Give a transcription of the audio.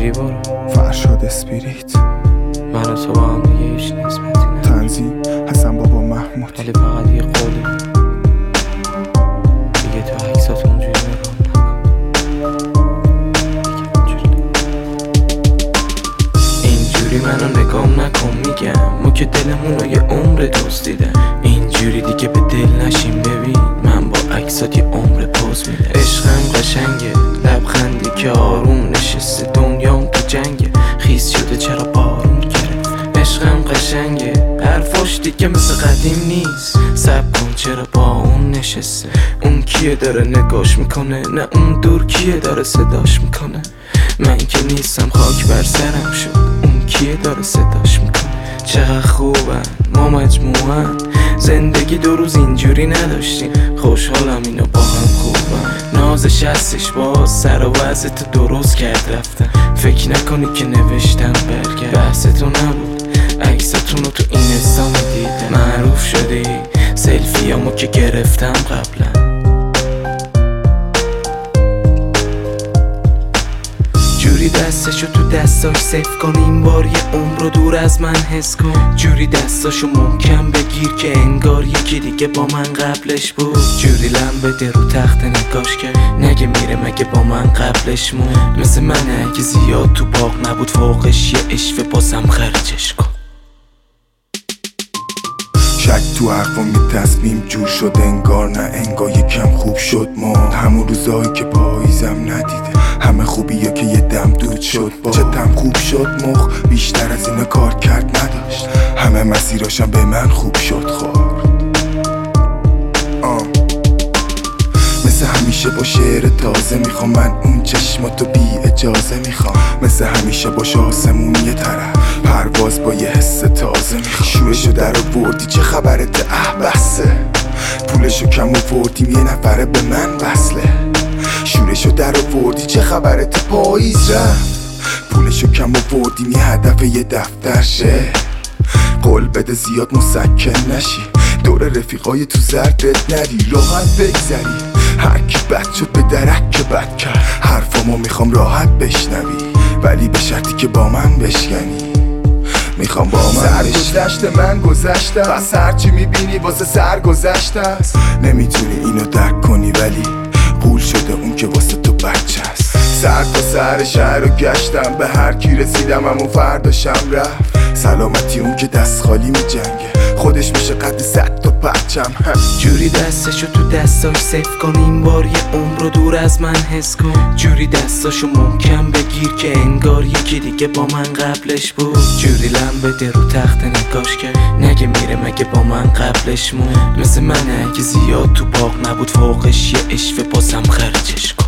میری برو. فرشاد اسپریت. من و تو با هم دیگه هیچ نسبتی نه. تنظیم حسن بابا محمود. ولی فقط یه قولی دیگه تو عکسات اونجوری نگاه نکن. اینجوری منو نگاه نکن میگم ما که دلمونو یه عمر دزدیدم. اینجوری دیگه به دل نشیم ببین من با عکسات یه عمر پوز میدم. عشقم قشنگه لبخندی که آروم نشسته دنیام تو جنگه خیس شده چرا بارون گرفت. عشقم قشنگه حرفاش دیگه مثل قدیم نیست. سب کن چرا با اون نشسته. اون کیه داره نگاش میکنه نه اون دور کیه داره صداش میکنه. من که نیستم خاک بر سرم شد اون کیه داره صداش میکنه. چقدر خوبن ما مجموعن زندگی دو روز اینجوری نداشتیم. خوشحالم اینا با هم خوبن. نازش هستش باز سر و وضعت درست کرد رفتن. فکر نکنی که نوشتم برگرد بحثتو نبود عکستونو تو این استام دیدم. معروف شدی سلفیامو که گرفتم قبلا. جوری دستشو تو دستاش صف کن این بار یه عمر رو دور از من حس کن. جوری دستاشو محکم بگیر که انگار یکی دیگه با من قبلش بود. جوری لم بده رو تخت نگاش کرد نگه میره مگه با من قبلش مون. مثل من اگه زیاد تو باغ نبود فوقش یه اشوه بازم خرجش کن. شک تو حرفام یه تصمیم جور شد انگار نه انگار یکم خوب شد. ما همون روزایی که پاییزم ندیده همه خوبیه که یه دم دود شد. چه دم خوب شد مخ بیشتر از اینا کار کرد نداشت. همه مسیراشم به من خوب شد خورد. مثل همیشه با شعر تازه میخوام من اون چشماتو بی اجازه میخوام. مثل همیشه باش آسمون یه طرف پرواز با یه حس تازه میخوام. شورشو در آوردی چه خبرت بسه. پولشو کم آوردیم یه نفره به من وصله. شورشو در آوردی چه خبرت پاییز رفت. پولشو کم آوردیم یه هدف یه دفتر شه. قول بده زیاد مسکن نشی دور رفیقای تو زردت نری راحت بگذری. هر کی بد شد به درک که بد کرد. حرفامو میخوام راحت بشنوی ولی به شرطی که با من بشکنی. میخوام با من سر گذشته من گذشته پس هرچی میبینی واسه سر گذشته است. نمیتونی اینو درک کنی ولی قول شده اون که واسه تو بچه است. سر تا سر شهر رو گشتم به هر کی رسیدم همون فرداشم رفت. سلامتی اون که دست خالی میجنگه خودش میشه قد 100 تا پرچم. جوری دستشو تو دستاش صف کن این بار یه عمر رو دور از من حس کن. جوری دستاشو محکم بگیر که انگار یکی دیگه با من قبلش بود. جوری لم بده رو تخت نگاش کرد نگه میره مگه با من قبلش مون. مثل من اگه زیاد تو باغ نبود فوقش یه اشوه بازم خرجش کن.